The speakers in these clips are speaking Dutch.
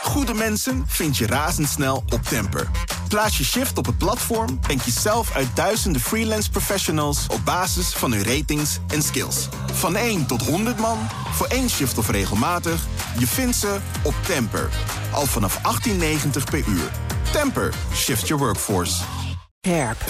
goede mensen vind je razendsnel op Temper. Plaats je shift op het platform en kies zelf uit duizenden freelance professionals op basis van hun ratings en skills. Van 1 tot 100 man, voor 1 shift of regelmatig, je vindt ze op Temper. Al vanaf $18,90 per uur. Temper, shift your workforce. Herp.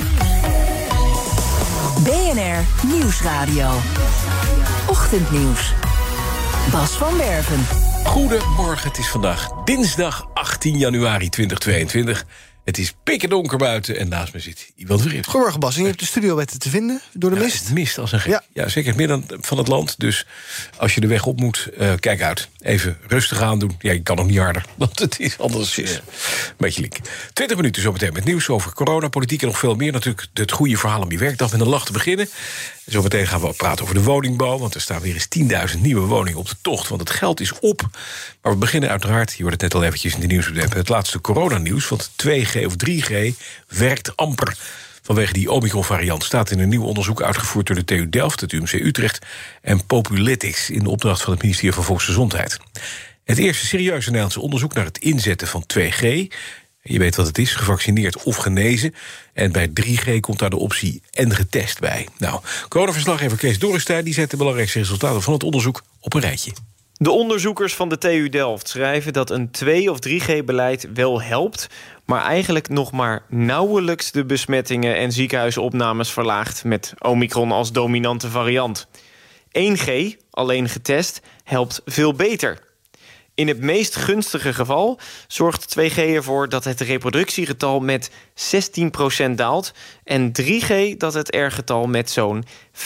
BNR Nieuwsradio. Ochtendnieuws. Bas van Werven. Goedemorgen, het is vandaag dinsdag 18 januari 2022. Het is pikkerdonker buiten en naast me zit Iwan Verrips. Goedemorgen Bas, en je hebt de studio weten te vinden door de mist? Het mist als een gek. Ja, zeker het midden van het land. Dus als je de weg op moet, kijk uit. Even rustig aandoen. Ja, je kan nog niet harder, want het is anders een beetje link. 20 minuten zometeen met nieuws over coronapolitiek en nog veel meer. Natuurlijk het goede verhaal om je werkdag met een lach te beginnen. En zometeen gaan we praten over de woningbouw, want er staan weer eens 10.000 nieuwe woningen op de tocht. Want het geld is op. Maar we beginnen uiteraard, je hoorde het net al eventjes in de nieuwsupdate, het laatste coronanieuws. Want 2G of 3G werkt amper. Vanwege die Omicron-variant staat in een nieuw onderzoek uitgevoerd door de TU Delft, het UMC Utrecht en Populetics in de opdracht van het ministerie van Volksgezondheid. Het eerste serieuze Nederlandse onderzoek naar het inzetten van 2G. Je weet wat het is, gevaccineerd of genezen. En bij 3G komt daar de optie en getest bij. Nou, coronaverslaggever Kees Dorrestein die zet de belangrijkste resultaten van het onderzoek op een rijtje. De onderzoekers van de TU Delft schrijven dat een 2 of 3G-beleid wel helpt, maar eigenlijk nog maar nauwelijks de besmettingen en ziekenhuisopnames verlaagt met Omicron als dominante variant. 1G, alleen getest, helpt veel beter. In het meest gunstige geval zorgt 2G ervoor dat het reproductiegetal met 16% daalt en 3G dat het R-getal met zo'n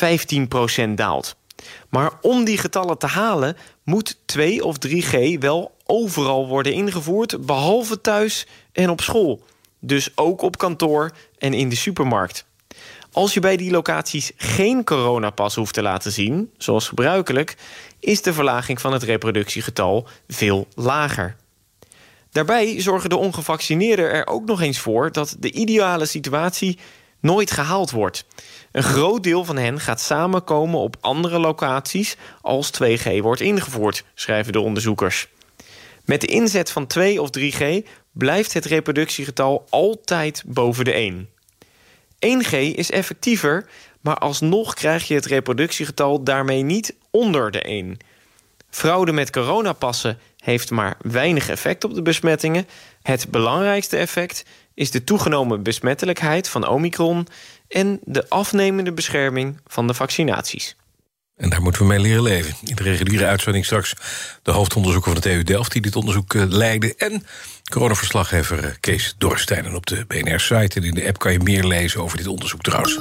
15% daalt. Maar om die getallen te halen moet 2 of 3G wel overal worden ingevoerd, behalve thuis en op school. Dus ook op kantoor en in de supermarkt. Als je bij die locaties geen coronapas hoeft te laten zien, zoals gebruikelijk, is de verlaging van het reproductiegetal veel lager. Daarbij zorgen de ongevaccineerden er ook nog eens voor dat de ideale situatie nooit gehaald wordt. Een groot deel van hen gaat samenkomen op andere locaties als 2G wordt ingevoerd, schrijven de onderzoekers. Met de inzet van 2 of 3G blijft het reproductiegetal altijd boven de 1. 1G is effectiever, maar alsnog krijg je het reproductiegetal daarmee niet onder de 1. Fraude met coronapassen heeft maar weinig effect op de besmettingen. Het belangrijkste effect is de toegenomen besmettelijkheid van Omicron en de afnemende bescherming van de vaccinaties. En daar moeten we mee leren leven. In de reguliere uitzending straks de hoofdonderzoeker van de TU Delft die dit onderzoek leidde en coronaverslaggever Kees Dorrestein. En op de BNR-site en in de app kan je meer lezen over dit onderzoek trouwens.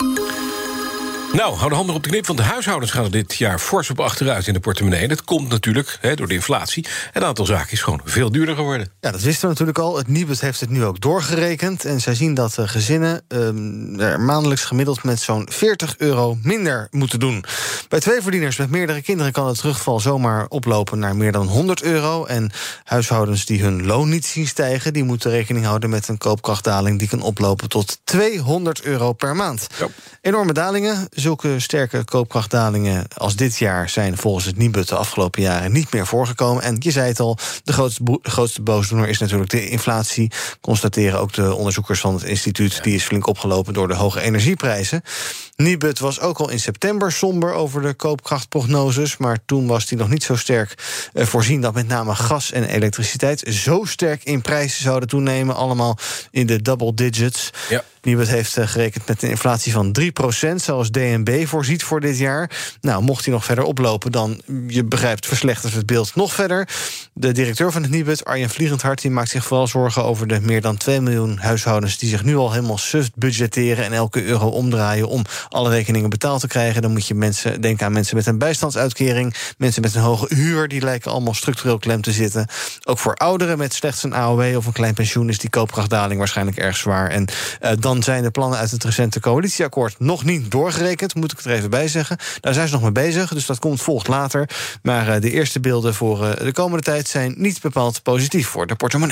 Nou, hou de handen op de knip, want de huishoudens gaan er dit jaar fors op achteruit in de portemonnee. Dat komt natuurlijk door de inflatie. Een aantal zaken is gewoon veel duurder geworden. Ja, dat wisten we natuurlijk al. Het Nibud heeft het nu ook doorgerekend. En zij zien dat gezinnen er maandelijks gemiddeld met zo'n €40 minder moeten doen. Bij tweeverdieners met meerdere kinderen kan het terugval zomaar oplopen naar meer dan €100. En huishoudens die hun loon niet zien stijgen, die moeten rekening houden met een koopkrachtdaling die kan oplopen tot €200 per maand. Ja. Enorme dalingen. Zulke sterke koopkrachtdalingen als dit jaar zijn volgens het Nibud de afgelopen jaren niet meer voorgekomen. En je zei het al, de grootste boosdoener is natuurlijk de inflatie. Constateren ook de onderzoekers van het instituut. Die is flink opgelopen door de hoge energieprijzen. Nibud was ook al in september somber over de koopkrachtprognoses, maar toen was die nog niet zo sterk voorzien dat met name gas en elektriciteit zo sterk in prijzen zouden toenemen, allemaal in de double digits. Ja. Nibud heeft gerekend met een inflatie van 3%, zoals DNB voorziet voor dit jaar. Nou, mocht die nog verder oplopen, dan, je begrijpt, verslechtert het beeld nog verder. De directeur van het Nibud, Arjen Vliegendhart, die maakt zich vooral zorgen over de meer dan 2 miljoen huishoudens die zich nu al helemaal suf budgetteren en elke euro omdraaien om alle rekeningen betaald te krijgen. Dan moet je denken aan mensen met een bijstandsuitkering, mensen met een hoge huur, die lijken allemaal structureel klem te zitten. Ook voor ouderen met slechts een AOW of een klein pensioen is die koopkrachtdaling waarschijnlijk erg zwaar. En dan zijn de plannen uit het recente coalitieakkoord nog niet doorgerekend, moet ik het er even bij zeggen. Daar zijn ze nog mee bezig, dus dat volgt later. Maar de eerste beelden voor de komende tijd zijn niet bepaald positief voor de portemonnee.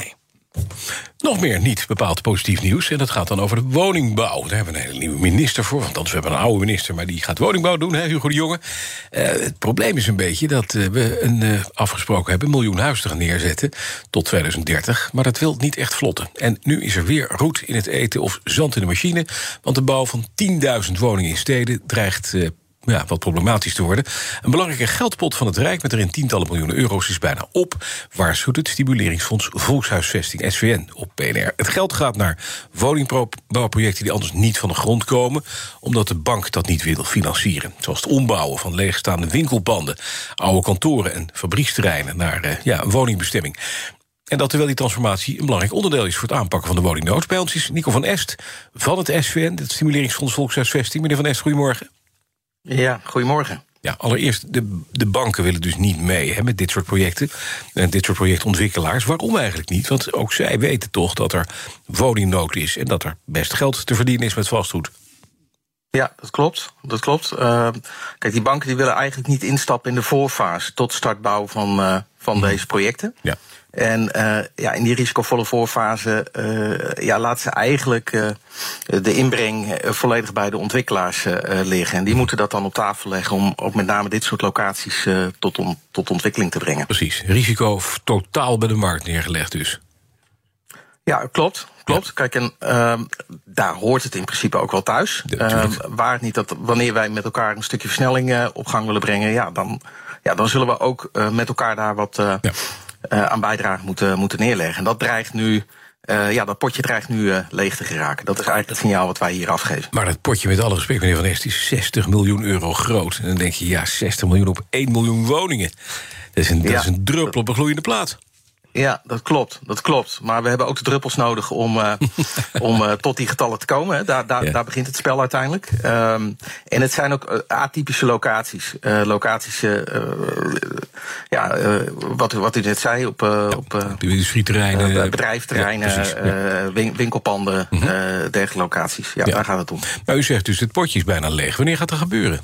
Nog meer niet bepaald positief nieuws. En dat gaat dan over de woningbouw. Daar hebben we een hele nieuwe minister voor. Want anders hebben we een oude minister, maar die gaat woningbouw doen, hè, Hugo de Jonge. Het probleem is een beetje dat we afgesproken hebben 1 miljoen huizen te gaan neerzetten tot 2030. Maar dat wil niet echt vlotten. En nu is er weer roet in het eten of zand in de machine. Want de bouw van 10.000 woningen in steden dreigt wat problematisch te worden. Een belangrijke geldpot van het Rijk met erin tientallen miljoenen euro's is bijna op, waarschuwt het Stimuleringsfonds Volkshuisvesting, SVN, op BNR. Het geld gaat naar woningbouwprojecten die anders niet van de grond komen, omdat de bank dat niet wil financieren. Zoals het ombouwen van leegstaande winkelpanden, oude kantoren en fabrieksterreinen naar een woningbestemming. En dat terwijl die transformatie een belangrijk onderdeel is voor het aanpakken van de woningnood. Bij ons is Nico van Est van het SVN, het Stimuleringsfonds Volkshuisvesting. Meneer van Est, goedemorgen. Ja, goedemorgen. Ja, allereerst, de banken willen dus niet mee met dit soort projecten. En dit soort projectontwikkelaars. Waarom eigenlijk niet? Want ook zij weten toch dat er woningnood is en dat er best geld te verdienen is met vastgoed. Ja, dat klopt. Kijk, die banken die willen eigenlijk niet instappen in de voorfase tot startbouw van deze projecten. Ja. En in die risicovolle voorfase laten ze eigenlijk de inbreng volledig bij de ontwikkelaars liggen. En die moeten dat dan op tafel leggen om ook met name dit soort locaties tot ontwikkeling te brengen. Precies, risico totaal bij de markt neergelegd dus. Ja, klopt. Ja. Kijk, en daar hoort het in principe ook wel thuis. Waar het niet dat wanneer wij met elkaar een stukje versnelling op gang willen brengen, dan zullen we ook met elkaar daar wat aan bijdrage moeten neerleggen. En dat dreigt nu, dat potje dreigt nu leeg te geraken. Dat is eigenlijk het signaal wat wij hier afgeven. Maar dat potje, met alle respect, meneer Van Est, is 60 miljoen euro groot. En dan denk je, 60 miljoen op 1 miljoen woningen. Dat is een druppel op een gloeiende plaat. Ja, dat klopt. Maar we hebben ook de druppels nodig om tot die getallen te komen. Hè. Daar begint het spel uiteindelijk. En het zijn ook atypische locaties. Wat u net zei, op industrieterreinen, bedrijfsterreinen, winkelpanden, dergelijke locaties. Ja, daar gaat het om. Maar u zegt dus, het potje is bijna leeg. Wanneer gaat dat gebeuren?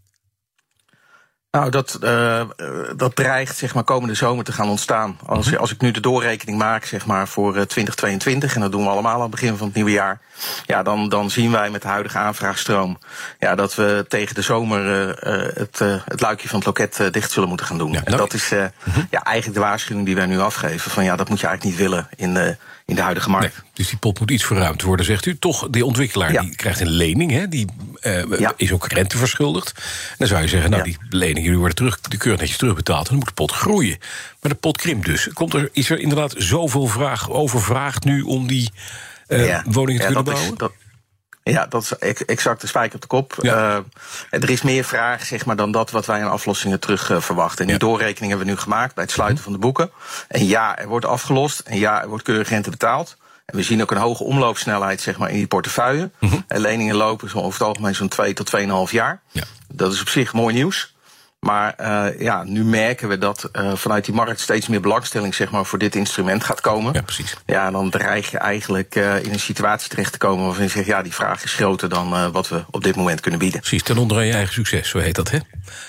Nou, dat dreigt zeg maar komende zomer te gaan ontstaan. Als ik nu de doorrekening maak zeg maar voor 2022, en dat doen we allemaal aan het begin van het nieuwe jaar, dan zien wij met de huidige aanvraagstroom dat we tegen de zomer het luikje van het loket dicht zullen moeten gaan doen. En dat is eigenlijk de waarschuwing die wij nu afgeven, van dat moet je eigenlijk niet willen in de huidige markt. Nee, dus die pot moet iets verruimd worden, zegt u. Toch, de ontwikkelaar die krijgt een lening, hè, die is ook rente verschuldigd. Dan zou je zeggen, die leningen die worden keurig netjes terugbetaald, en dan moet de pot groeien. Maar de pot krimpt dus. Is er inderdaad zoveel overvraag nu om die woningen te kunnen bouwen? Dat is exact de spijker op de kop. Er is meer vraag zeg maar, dan dat wat wij aan aflossingen terug verwachten. En die doorrekening hebben we nu gemaakt bij het sluiten van de boeken. En er wordt afgelost. En er wordt keurig rente betaald. En we zien ook een hoge omloopsnelheid zeg maar, in die portefeuille. Leningen lopen zo over het algemeen zo'n 2 tot 2,5 jaar. Ja. Dat is op zich mooi nieuws. Maar nu merken we dat vanuit die markt steeds meer belangstelling zeg maar, voor dit instrument gaat komen. Ja, precies. Ja, en dan dreig je eigenlijk in een situatie terecht te komen waarvan je zegt, die vraag is groter dan wat we op dit moment kunnen bieden. Precies, ten onder aan je eigen succes, zo heet dat, hè?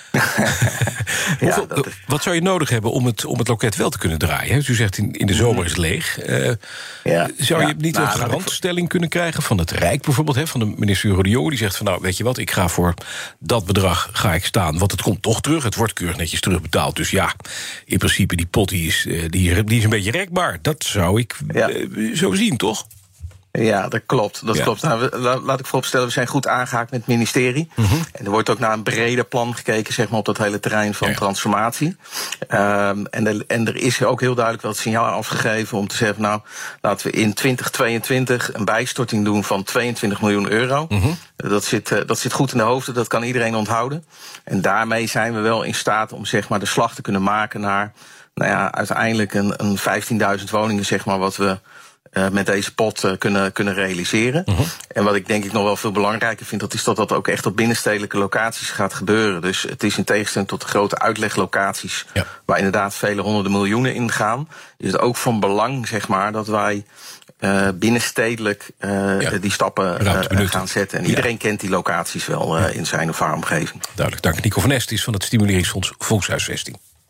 Wat zou je nodig hebben om het loket wel te kunnen draaien? Dus u zegt in de zomer is het leeg. Zou je niet een garantstelling kunnen krijgen van het Rijk bijvoorbeeld, van de minister Hugo de Jonge, die zegt van weet je wat, ik ga voor dat bedrag staan, want het komt toch terug, het wordt keurig netjes terugbetaald. Dus in principe die pot die is een beetje rekbaar. Dat zou ik zo zien, toch? Ja, dat klopt. Nou, laat ik vooropstellen, we zijn goed aangehaakt met het ministerie. En er wordt ook naar een breder plan gekeken zeg maar, op dat hele terrein van transformatie. En er is ook heel duidelijk wel het signaal afgegeven om te zeggen, laten we in 2022 een bijstorting doen van 22 miljoen euro. Dat zit goed in de hoofden, dat kan iedereen onthouden. En daarmee zijn we wel in staat om zeg maar, de slag te kunnen maken naar uiteindelijk een 15.000 woningen, zeg maar, wat we met deze pot kunnen realiseren. En wat ik denk ik nog wel veel belangrijker vind, dat is dat ook echt op binnenstedelijke locaties gaat gebeuren. Dus het is in tegenstelling tot de grote uitleglocaties, waar inderdaad vele honderden miljoenen in gaan, is het ook van belang, zeg maar, dat wij binnenstedelijk die stappen gaan zetten. En iedereen kent die locaties wel in zijn of haar omgeving. Duidelijk, dank. Nico van Est is van het Stimuleringsfonds Volkshuisvesting.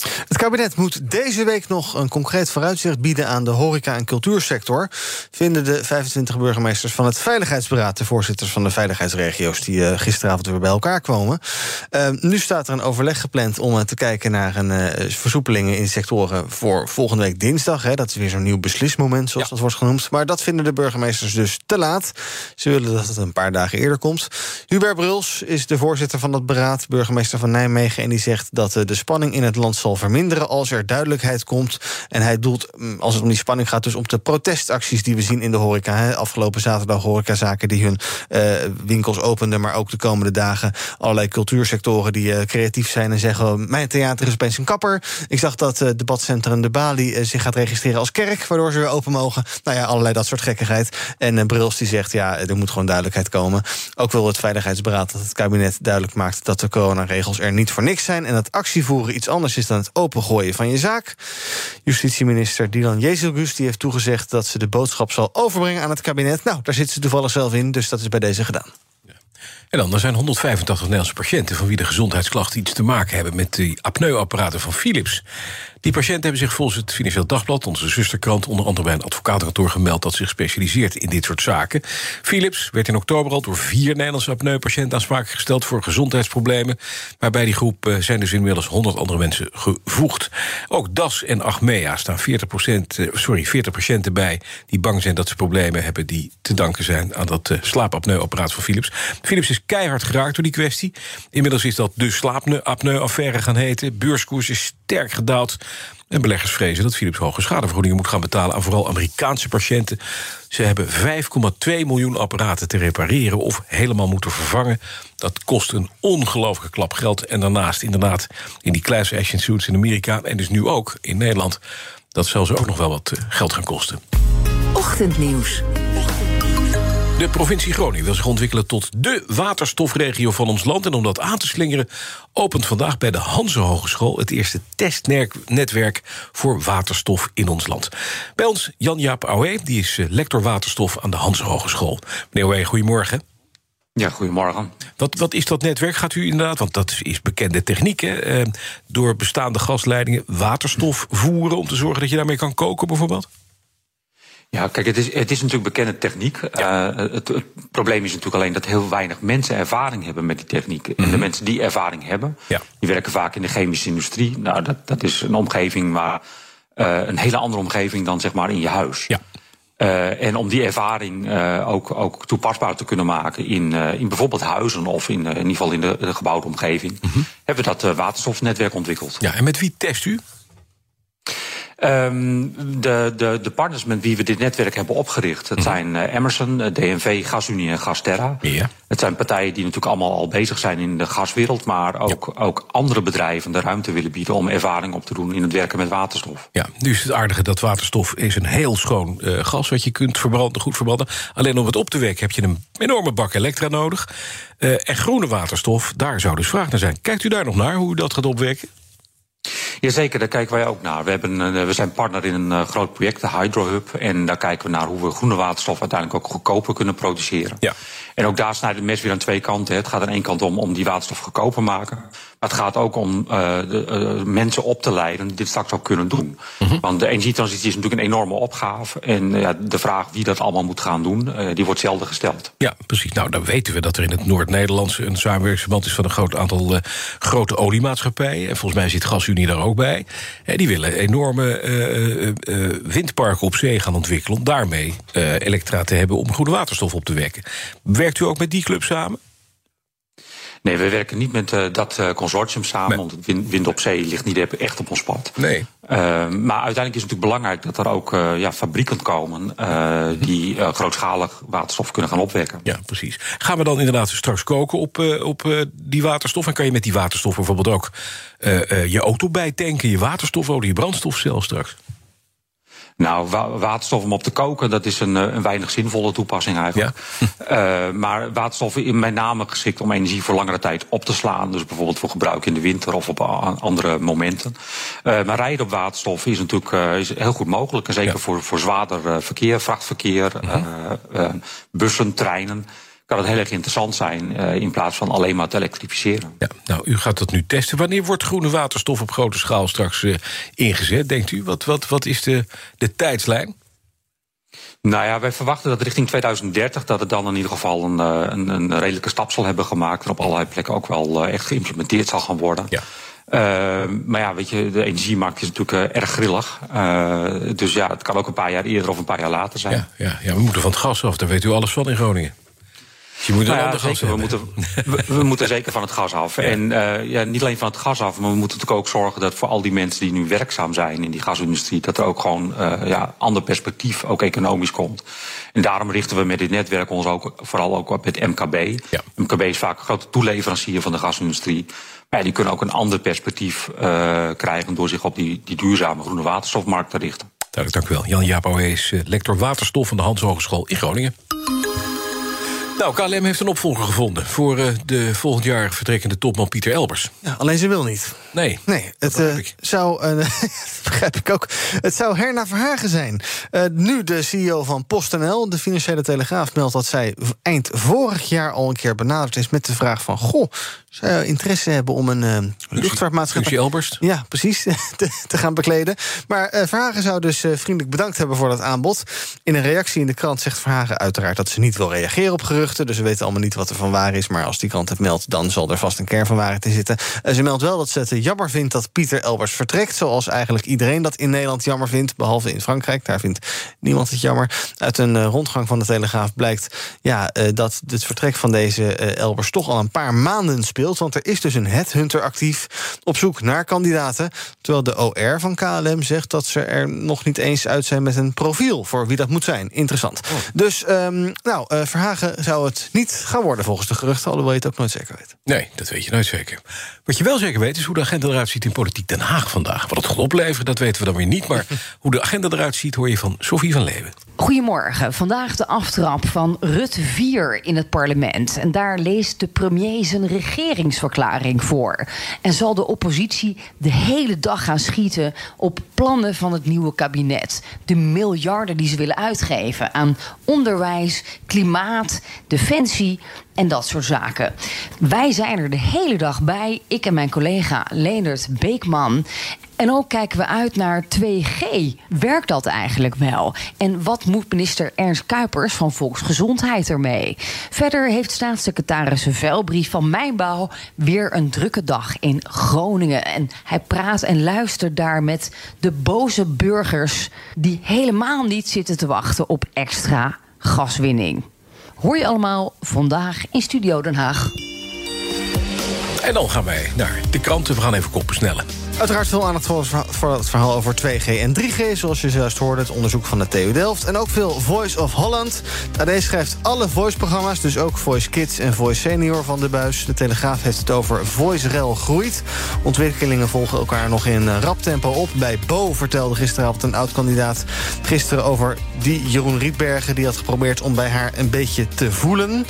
Het kabinet moet deze week nog een concreet vooruitzicht bieden aan de horeca- en cultuursector, vinden de 25 burgemeesters van het Veiligheidsberaad, de voorzitters van de veiligheidsregio's, die gisteravond weer bij elkaar kwamen. Nu staat er een overleg gepland om te kijken naar versoepelingen in sectoren voor volgende week dinsdag. Dat is weer zo'n nieuw beslismoment, zoals dat wordt genoemd. Maar dat vinden de burgemeesters dus te laat. Ze willen dat het een paar dagen eerder komt. Hubert Bruls is de voorzitter van dat beraad, burgemeester van Nijmegen, en die zegt dat de spanning in het land zal verminderen als er duidelijkheid komt. En hij doelt, als het om die spanning gaat, dus op de protestacties die we zien in de horeca. Afgelopen zaterdag horecazaken die hun winkels openden, maar ook de komende dagen allerlei cultuursectoren die creatief zijn en zeggen: mijn theater is opeens een kapper. Ik zag dat debatcentrum De Bali zich gaat registreren als kerk, waardoor ze weer open mogen. Nou ja, allerlei dat soort gekkigheid. En Bruls die zegt, er moet gewoon duidelijkheid komen. Ook wil het Veiligheidsberaad dat het kabinet duidelijk maakt dat de coronaregels er niet voor niks zijn en dat actievoeren iets anders is dan het opengooien van je zaak. Justitieminister Dylan Jezielgus die heeft toegezegd dat ze de boodschap zal overbrengen aan het kabinet. Nou, daar zit ze toevallig zelf in, dus dat is bij deze gedaan. En dan, er zijn 185 Nederlandse patiënten van wie de gezondheidsklachten iets te maken hebben met die apneuapparaten van Philips. Die patiënten hebben zich volgens het Financieel Dagblad, onze zusterkrant, onder andere bij een advocatenkantoor gemeld dat zich specialiseert in dit soort zaken. Philips werd in oktober al door 4 Nederlandse apneupatiënten aansprakelijk gesteld voor gezondheidsproblemen. Maar bij die groep zijn dus inmiddels 100 andere mensen gevoegd. Ook DAS en Achmea staan 40 patiënten bij die bang zijn dat ze problemen hebben die te danken zijn aan dat slaapapneuapparaat van Philips. Philips is keihard geraakt door die kwestie. Inmiddels is dat de slaapapneu-affaire gaan heten. Beurskoers is sterk gedaald. En beleggers vrezen dat Philips hoge schadevergoedingen moet gaan betalen aan vooral Amerikaanse patiënten. Ze hebben 5,2 miljoen apparaten te repareren of helemaal moeten vervangen. Dat kost een ongelooflijke klap geld. En daarnaast inderdaad in die class action suits in Amerika en dus nu ook in Nederland, dat zal ze ook nog wel wat geld gaan kosten. Ochtendnieuws. De provincie Groningen wil zich ontwikkelen tot de waterstofregio van ons land. En om dat aan te slingeren opent vandaag bij de Hanze Hogeschool het eerste testnetwerk voor waterstof in ons land. Bij ons Jan-Jaap Aué, die is lector waterstof aan de Hanze Hogeschool. Meneer Aué, goedemorgen. Ja, goedemorgen. Wat is dat netwerk? Gaat u inderdaad, want dat is bekende techniek, hè, door bestaande gasleidingen waterstof voeren om te zorgen dat je daarmee kan koken bijvoorbeeld? Ja, kijk, het is natuurlijk bekende techniek. Ja. Het probleem is natuurlijk alleen dat heel weinig mensen ervaring hebben met die techniek. En de mensen die ervaring hebben, die werken vaak in de chemische industrie. Nou, dat is een omgeving waar een hele andere omgeving dan zeg maar in je huis. Ja. En om die ervaring ook toepasbaar te kunnen maken in bijvoorbeeld huizen of in ieder geval in de gebouwde omgeving, hebben we dat waterstofnetwerk ontwikkeld. Ja, en met wie test u? De partners met wie we dit netwerk hebben opgericht, dat zijn Emerson, DNV, GasUnie en Gasterra. Ja. Het zijn partijen die natuurlijk allemaal al bezig zijn in de gaswereld, maar ook andere bedrijven de ruimte willen bieden om ervaring op te doen in het werken met waterstof. Ja, nu is het aardige dat waterstof is een heel schoon gas wat je kunt verbranden, goed verbranden. Alleen om het op te wekken heb je een enorme bak elektra nodig. En groene waterstof, daar zou dus vraag naar zijn. Kijkt u daar nog naar, hoe u dat gaat opwekken? Jazeker, daar kijken wij ook naar. We zijn partner in een groot project, de HydroHub. En daar kijken we naar hoe we groene waterstof uiteindelijk ook goedkoper kunnen produceren. Ja. En ook daar snijdt het mes weer aan twee kanten. Het gaat aan één kant om die waterstof goedkoper maken. Maar het gaat ook om mensen op te leiden die dit straks ook kunnen doen. Want de energietransitie is natuurlijk een enorme opgave. En de vraag wie dat allemaal moet gaan doen, die wordt zelden gesteld. Ja, precies. Nou, dan weten we dat er in het Noord-Nederlandse een samenwerkingsverband is van een groot aantal grote oliemaatschappijen. En volgens mij zit GasUnie daar ook bij. Die willen enorme windparken op zee gaan ontwikkelen om daarmee elektra te hebben om groene waterstof op te wekken. Werkt u ook met die club samen? Nee, we werken niet met dat consortium samen, want wind op zee ligt niet echt op ons pad. Nee. Maar uiteindelijk is het natuurlijk belangrijk dat er ook fabrieken komen die grootschalig waterstof kunnen gaan opwekken. Ja, precies. Gaan we dan inderdaad straks koken op die waterstof? En kan je met die waterstof bijvoorbeeld ook je auto bijtanken, je waterstofolie, je brandstofcel straks? Nou, waterstof om op te koken, dat is een weinig zinvolle toepassing eigenlijk. Ja. Maar waterstof is met name geschikt om energie voor langere tijd op te slaan. Dus bijvoorbeeld voor gebruik in de winter of op andere momenten. Maar rijden op waterstof is natuurlijk is heel goed mogelijk. En zeker voor zwaarder verkeer, vrachtverkeer, bussen, treinen. kan het heel erg interessant zijn in plaats van alleen maar te elektrificeren. Ja, nou, u gaat dat nu testen. Wanneer wordt groene waterstof op grote schaal straks ingezet, denkt u? Wat is de tijdslijn? Nou ja, wij verwachten dat richting 2030... dat het dan in ieder geval een redelijke stap zal hebben gemaakt... en op allerlei plekken ook wel echt geïmplementeerd zal gaan worden. Ja. Maar ja, weet je, de energiemarkt is natuurlijk erg grillig. Dus ja, het kan ook een paar jaar eerder of een paar jaar later zijn. Ja, we moeten van het gas af, daar weet u alles van in Groningen. Je moet we moeten zeker van het gas af. Ja. En niet alleen van het gas af, maar we moeten natuurlijk ook zorgen dat voor al die mensen die nu werkzaam zijn in die gasindustrie, dat er ook gewoon ander perspectief, ook economisch komt. En daarom richten we met dit netwerk ons ook vooral ook op het MKB. Ja. MKB is vaak een grote toeleverancier van de gasindustrie. Maar ja, die kunnen ook een ander perspectief krijgen door zich op die duurzame groene waterstofmarkt te richten. Duidelijk, dank u wel. Jan-Jaap Ohe is lector waterstof van de Hans Hogeschool in Groningen. Nou, KLM heeft een opvolger gevonden voor de volgend jaar vertrekkende topman Pieter Elbers. Ja, alleen ze wil niet. Nee, het zou, dat begrijp ik ook, het zou Herna Verhagen zijn. Nu de CEO van PostNL, de Financiële Telegraaf, meldt dat zij eind vorig jaar al een keer benaderd is met de vraag van, zou je interesse hebben om een luchtvaartmaatschappij... Lucie Elbers? Ja, precies, te gaan bekleden. Maar Verhagen zou dus vriendelijk bedankt hebben voor dat aanbod. In een reactie in de krant zegt Verhagen uiteraard dat ze niet wil reageren op geruchten, dus we weten allemaal niet wat er van waar is, maar als die krant het meldt, dan zal er vast een kern van waarheid in zitten. Ze meldt wel dat ze het jammer vindt dat Pieter Elbers vertrekt, zoals eigenlijk iedereen dat in Nederland jammer vindt, behalve in Frankrijk, daar vindt niemand het jammer. Uit een rondgang van de Telegraaf blijkt dat het vertrek van deze Elbers toch al een paar maanden speelt, want er is dus een headhunter actief op zoek naar kandidaten, terwijl de OR van KLM zegt dat ze er nog niet eens uit zijn met een profiel voor wie dat moet zijn. Interessant. Dus Verhagen zou het niet gaan worden volgens de geruchten, alhoewel je het ook nooit zeker weet. Nee, dat weet je nooit zeker. Wat je wel zeker weet is hoe de agenda eruit ziet in Politiek Den Haag vandaag. Wat het gaat opleveren, dat weten we dan weer niet, maar hoe de agenda eruit ziet hoor je van Sophie van Leeuwen. Goedemorgen. Vandaag de aftrap van Rutte 4 in het parlement. En daar leest de premier zijn regeringsverklaring voor. En zal de oppositie de hele dag gaan schieten op plannen van het nieuwe kabinet. De miljarden die ze willen uitgeven aan onderwijs, klimaat, defensie en dat soort zaken. Wij zijn er de hele dag bij, ik en mijn collega Leendert Beekman. En ook kijken we uit naar 2G. Werkt dat eigenlijk wel? En wat moet minister Ernst Kuipers van Volksgezondheid ermee? Verder heeft staatssecretaris Velbrief van Mijnbouw weer een drukke dag in Groningen. En hij praat en luistert daar met de boze burgers die helemaal niet zitten te wachten op extra gaswinning. Hoor je allemaal vandaag in Studio Den Haag. En dan gaan wij naar de kranten. We gaan even koppen snellen. Uiteraard veel aandacht voor het verhaal over 2G en 3G... zoals je zojuist hoorde, het onderzoek van de TU Delft. En ook veel Voice of Holland. AD schrijft alle Voice-programma's, dus ook Voice Kids en Voice Senior van de buis. De Telegraaf heeft het over Voice-rel groeit. Ontwikkelingen volgen elkaar nog in rap tempo op. Bij Bo vertelde gisteravond een oud-kandidaat gisteren over die Jeroen Rietbergen, die had geprobeerd om bij haar een beetje te voelen.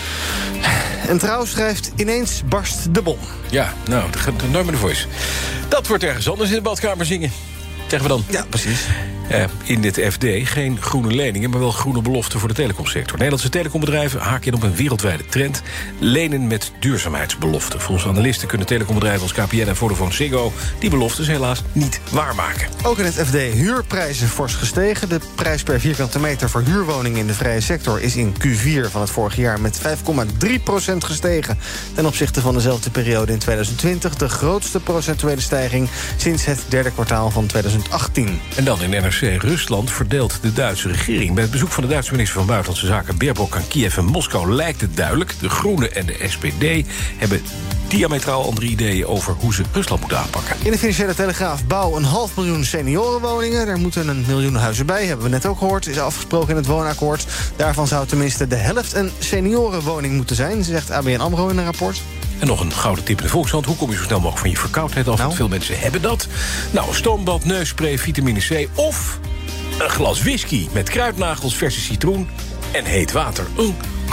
En Trouw schrijft, ineens barst de bom. Ja, nou, dat gaat nooit meer de Voice. Dat wordt ergens anders in de badkamer zingen. Zeggen we dan. Ja, precies. In dit FD geen groene leningen, maar wel groene beloften voor de telecomsector. Nederlandse telecombedrijven haken in op een wereldwijde trend. Lenen met duurzaamheidsbeloften. Volgens analisten kunnen telecombedrijven als KPN en Vodafone Ziggo die beloftes helaas niet waarmaken. Ook in het FD huurprijzen fors gestegen. De prijs per vierkante meter voor huurwoningen in de vrije sector is in Q4 van het vorige jaar met 5,3% gestegen. Ten opzichte van dezelfde periode in 2020. De grootste procentuele stijging sinds het derde kwartaal van 2018. En dan in NRC. Rusland verdeelt de Duitse regering. Bij het bezoek van de Duitse minister van Buitenlandse Zaken Baerbock aan Kiev en Moskou lijkt het duidelijk. De Groenen en de SPD hebben diametraal andere ideeën over hoe ze Rusland moeten aanpakken. In de Financiële Telegraaf bouw 500.000 seniorenwoningen. Daar moeten 1 miljoen huizen bij, hebben we net ook gehoord. Is afgesproken in het woonakkoord. Daarvan zou tenminste de helft een seniorenwoning moeten zijn, zegt ABN AMRO in een rapport. En nog een gouden tip in de Volkskrant. Hoe kom je zo snel mogelijk van je verkoudheid af? Want veel mensen hebben dat. Nou, stoombad, neusspray, vitamine C of een glas whisky met kruidnagels, verse citroen en heet water. Een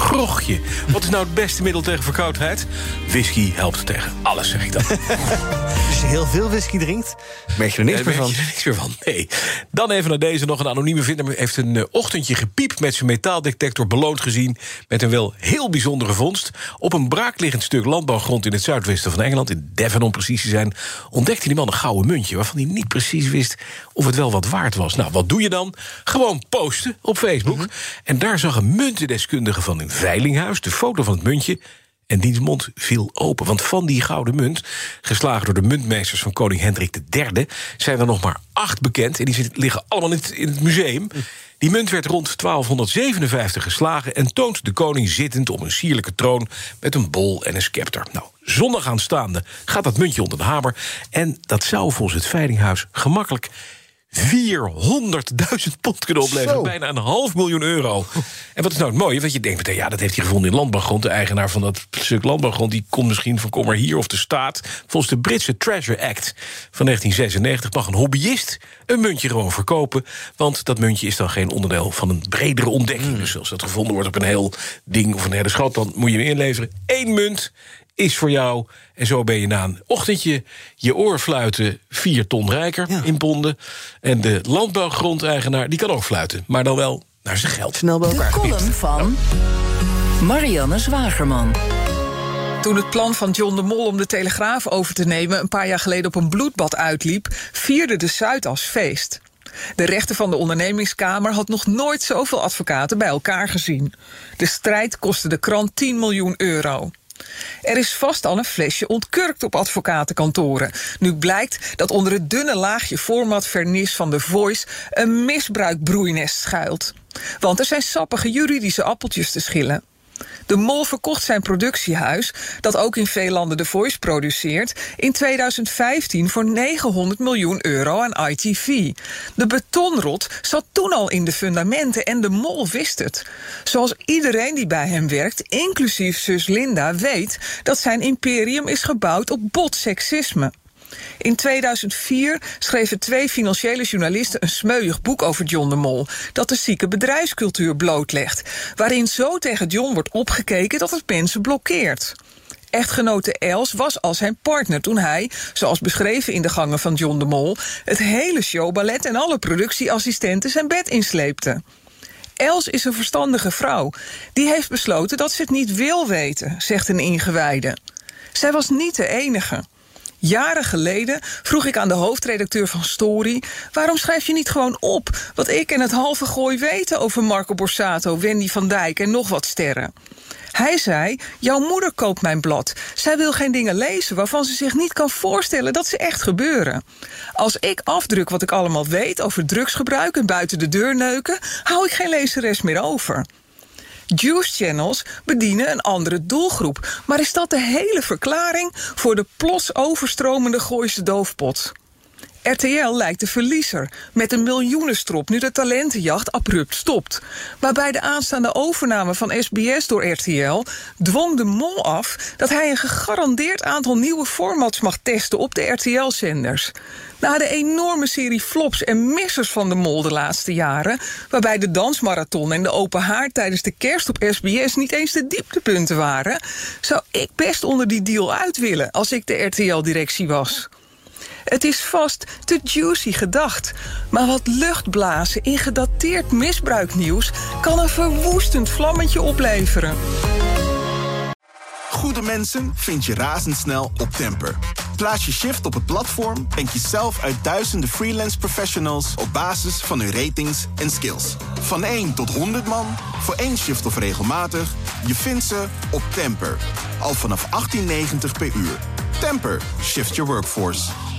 grogje. Wat is nou het beste middel tegen verkoudheid? Whisky helpt tegen alles, zeg ik dan. Als je heel veel whisky drinkt, merk je er niks meer van. Merk je er niks meer van, nee. Dan even naar deze. Nog een anonieme vinder heeft een ochtendje gepiept met zijn metaaldetector beloond gezien met een wel heel bijzondere vondst. Op een braakliggend stuk landbouwgrond in het zuidwesten van Engeland, in Devon om precies te zijn, ontdekte die man een gouden muntje waarvan hij niet precies wist of het wel wat waard was. Nou, wat doe je dan? Gewoon posten op Facebook. En daar zag een muntendeskundige van een veilinghuis de foto van het muntje en diens mond viel open. Want van die gouden munt, geslagen door de muntmeesters van koning Hendrik III, zijn er nog maar 8 bekend. En die liggen allemaal in het museum. Die munt werd rond 1257 geslagen en toont de koning zittend op een sierlijke troon met een bol en een scepter. Nou, zondag aanstaande gaat dat muntje onder de hamer. En dat zou volgens het veilinghuis gemakkelijk 400.000 pond kunnen opleveren. Zo. Bijna €500.000. En wat is nou het mooie? Want je denkt meteen, ja, dat heeft hij gevonden in landbouwgrond. De eigenaar van dat stuk landbouwgrond, die komt misschien van kom maar hier of de staat. Volgens de Britse Treasure Act van 1996 mag een hobbyist een muntje gewoon verkopen. Want dat muntje is dan geen onderdeel van een bredere ontdekking. Dus als dat gevonden wordt op een heel ding of een hele schat, dan moet je hem inleveren. 1 munt is voor jou. En zo ben je na een ochtendje je oorfluiten 4 ton rijker in ponden. En de landbouwgrondeigenaar, die kan ook fluiten. Maar dan wel naar zijn geld. Snel bij elkaar. De column van Marianne Zwagerman. Toen het plan van John de Mol om de Telegraaf over te nemen een paar jaar geleden op een bloedbad uitliep, vierde de Zuidas feest. De rechter van de ondernemingskamer had nog nooit zoveel advocaten bij elkaar gezien. De strijd kostte de krant €10 miljoen. Er is vast al een flesje ontkurkt op advocatenkantoren. Nu blijkt dat onder het dunne laagje formatvernis van The Voice een misbruikbroeinest schuilt. Want er zijn sappige juridische appeltjes te schillen. De Mol verkocht zijn productiehuis, dat ook in veel landen The Voice produceert, in 2015 voor €900 miljoen aan ITV. De betonrot zat toen al in de fundamenten en de Mol wist het. Zoals iedereen die bij hem werkt, inclusief zus Linda, weet dat zijn imperium is gebouwd op bot seksisme. In 2004 schreven 2 financiële journalisten een smeuïg boek over John de Mol, dat de zieke bedrijfscultuur blootlegt, waarin zo tegen John wordt opgekeken dat het mensen blokkeert. Echtgenote Els was al zijn partner toen hij, zoals beschreven in de gangen van John de Mol, het hele showballet en alle productieassistenten zijn bed insleepte. Els is een verstandige vrouw. Die heeft besloten dat ze het niet wil weten, zegt een ingewijde. Zij was niet de enige. Jaren geleden vroeg ik aan de hoofdredacteur van Story: waarom schrijf je niet gewoon op wat ik en het halve gooi weten over Marco Borsato, Wendy van Dijk en nog wat sterren? Hij zei: jouw moeder koopt mijn blad. Zij wil geen dingen lezen waarvan ze zich niet kan voorstellen dat ze echt gebeuren. Als ik afdruk wat ik allemaal weet over drugsgebruik en buiten de deur neuken, hou ik geen lezeres meer over. Juice channels bedienen een andere doelgroep. Maar is dat de hele verklaring voor de plots overstromende Gooise doofpot? RTL lijkt de verliezer, met een miljoenenstrop nu de talentenjacht abrupt stopt. Maar bij de aanstaande overname van SBS door RTL dwong de Mol af dat hij een gegarandeerd aantal nieuwe formats mag testen op de RTL-zenders. Na de enorme serie flops en missers van de Mol de laatste jaren, waarbij de dansmarathon en de open haard tijdens de kerst op SBS niet eens de dieptepunten waren, zou ik best onder die deal uit willen als ik de RTL-directie was. Het is vast te juicy gedacht, maar wat luchtblazen in gedateerd misbruiknieuws kan een verwoestend vlammetje opleveren. Goede mensen vind je razendsnel op Temper. Plaats je shift op het platform en kies zelf uit duizenden freelance professionals op basis van hun ratings en skills. Van 1 tot 100 man, voor 1 shift of regelmatig, je vindt ze op Temper. Al vanaf 18,90 per uur. Temper, shift your workforce.